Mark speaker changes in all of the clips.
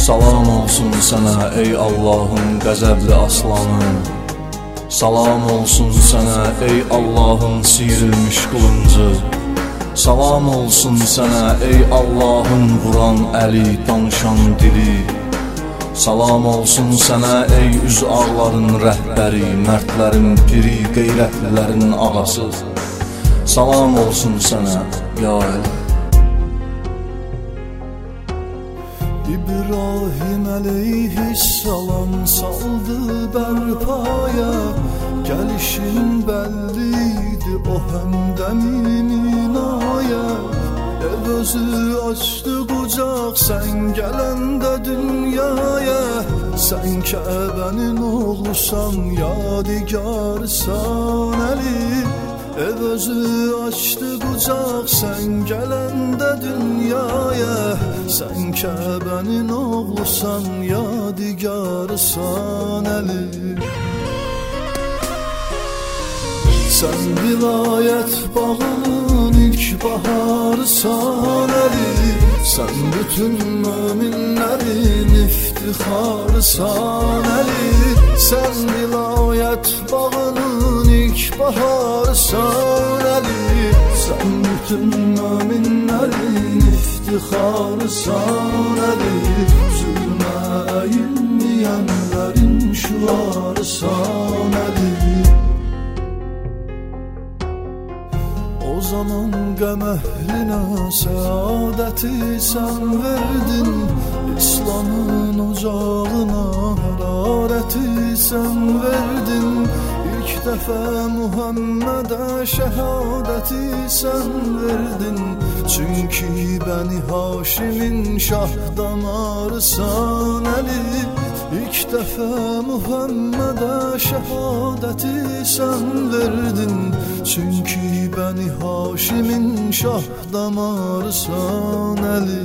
Speaker 1: Salam olsun sənə ey Allahın qəzəbli aslanı. Salam olsun sənə ey Allahın sıyırılmış qılıncı. Salam olsun sənə ey Allahın vuran əli, danışan dili. Salam olsun sənə ey üz ağların rəhbəri, mərdlərin piri, qeyrətlilərin ağası. Salam olsun sənə ya əli.
Speaker 2: İbrahim əleyhissalam saldı bərpaya, gəlişin bəlliydi o həmdəmin aya. Ev özü açdı qucaq sən gələndə dünyaya, sən Kəbənin oğlusan, yadigarsan Əli. Ev özü açdı qucaq sən gələndə dünyaya, sən Kəbənin oğlusan, yadigarsan Əli. Sən vilayət bağının ilk baharsan Əli, sən bütün möminlərin iftixarsan Əli. Sən vilayət bağının ilk baharsan Əli, sən bütün möminlərin iftixarsan Əli. Zülmə əyilməyənlərin şüarsan Əli. O zaman qəm əhlinə səadəti sən verdin, İslamın ocağına hərarəti sən verdin. İlk dəfə Muhammedə şəhadəti sən verdin, çünki Bəni Haşimin şah damarısan Əli. İlk dəfə Muhammedə şəhadəti sən verdin, çünki Bəni Haşimin şah damarısan Əli.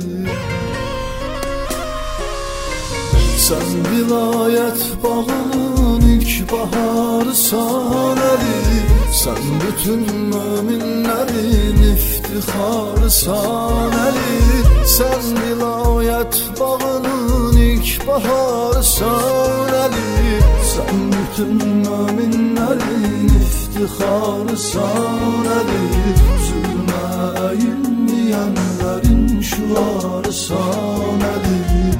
Speaker 2: Sən vilayət bağının ilk baharsan Əli, sən bütün möminlərin iftixarsan Əli. Sən vilayət bağının ilk baharsan Əli, sən bütün möminlərin iftixarsan Əli. Zülmə əyilməyənlərin şüarsan Əli.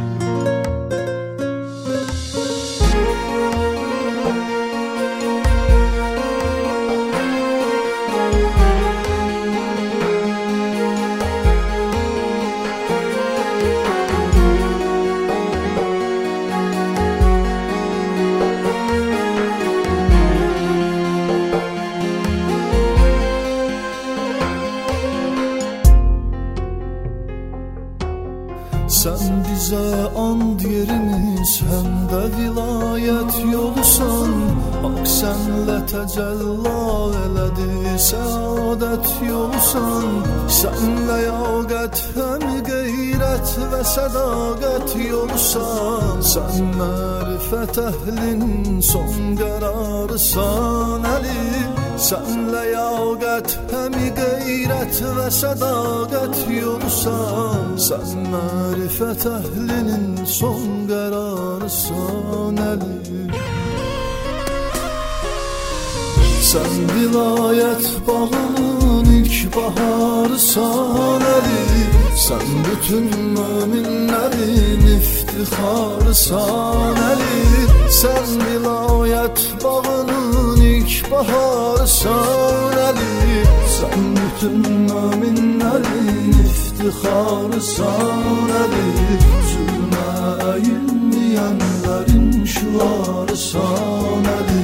Speaker 2: Sən bizə and yerimiz, həm də vilayət yolusan. Haqq sənlə təcəllə elədi, səadət yolusan. Sən ləyaqət, həm qeyrət və sədaqət yolusan. Sən mərifət əhlinin son qərarısan Əli. Sən ləyaqət, həm qeyrət və sədaqət yolusan. Sən mərifət əhlinin son qərarısan Əli. Sən vilayət bağının ilk baharsan Əli, sən bütün möminlərin iftixarsan Əli. Sən vilayət bağının ilk baharsan Əli, sən bütün möminlərin iftixarsan Əli. Zülmə əyilməyənlərin şüarsan Əli.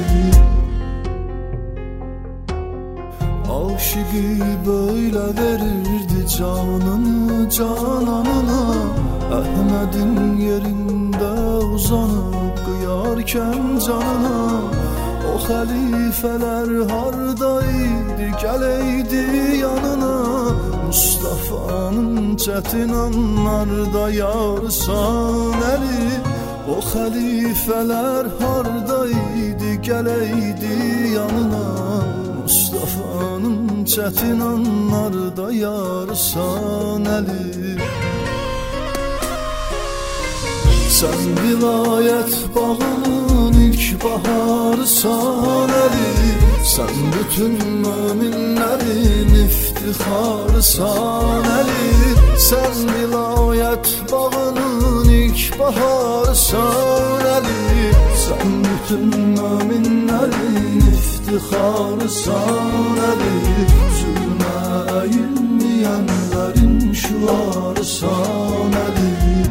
Speaker 2: Aşıqı böyle verirdi canını cananına, Əhmədin yerində uzanıb qıyarkən canına. O xəlifələr hardaydı, gələydi yanına. Mustafa'nın çətin anlarda yarsan Əli. O xəlifələr hardaydı, gələydi yanına. Mustafa'nın çətin anlarda yarsan Əli. Sen vilayet bağının ilk baharısan Əli. Sen bütün müminlerin iftiharısan Əli. Sen vilayet bağının ilk baharısan Əli. Sen bütün müminlerin iftiharısan Əli. Zulme eğilmeyenlerin şuarısan Əli.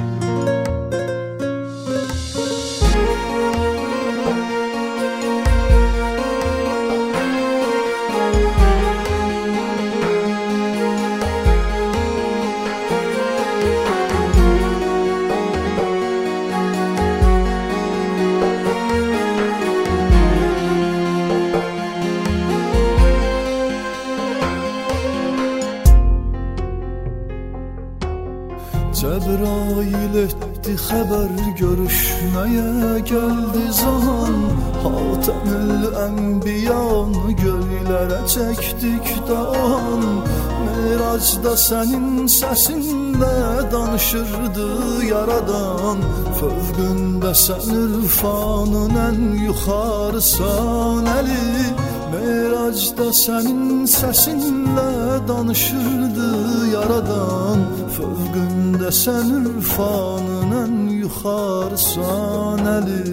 Speaker 2: Cebrail etti haber görüşmeye geldi zaman. Hatemül Enbiyanı göylere çektik dağın. Miracda senin sesinle danışırdı yaradan. Fövgünde sen irfanın en yukarısan Əli. Miracda senin sesinle danışırdı yaradan. Fövgünde sen irfanın en yukarısan Əli.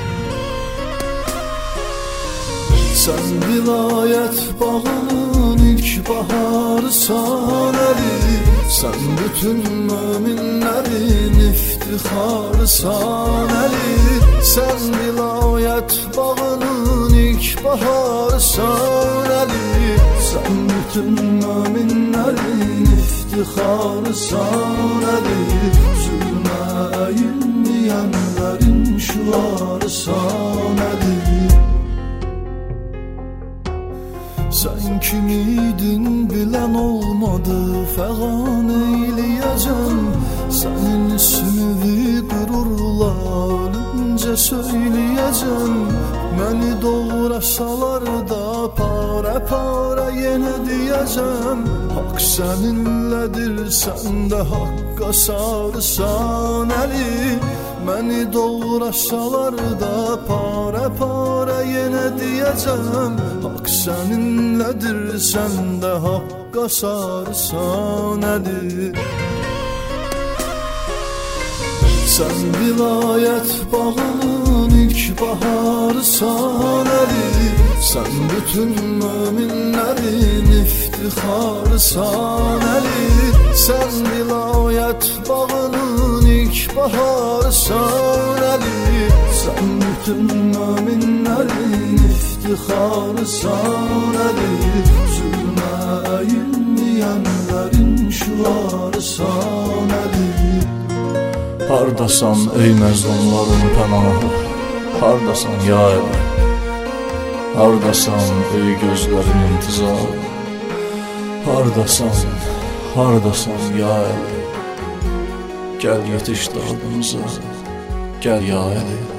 Speaker 2: Sen vilayet bağının ilk baharısan Əli. Sen bütün müminlerin iftiharısan Əli. Sen vilayet bağının ilk baharısan Əli. Sen bütün müminlerin iftiharısan Əli. Zulme eğilmeyenlerin şuarısan Əli. Sen kimiydin bilen olmadı, feğan eyleyeceğim. Senin ismini gururla ölünce söyleyeceğim. Beni doğrasalar da pare pare yine diyeceğim. Hak seninledir, sen de hakka sarsan Əli. Beni doğrasalar da pare pare yine diyeceğim. Hak seninledir, sen de hakka sarsan Əli. Sen vilayet bağının ilk baharısan Əli. Sen bütün müminlerin iftiharısan Əli. Sen vilayet bağının ilk baharısan Əli. Sen bütün müminlerin iftiharısan Əli. Zulme eğilmeyenlerin şuarısan Əli.
Speaker 1: Hardasan ey məzlumların pənahı, hardasan ya Əli. Hardasan ey gözlərin intizarı, hardasan ya Əli. Gəl yetiş dağımıza, gəl ya Əli.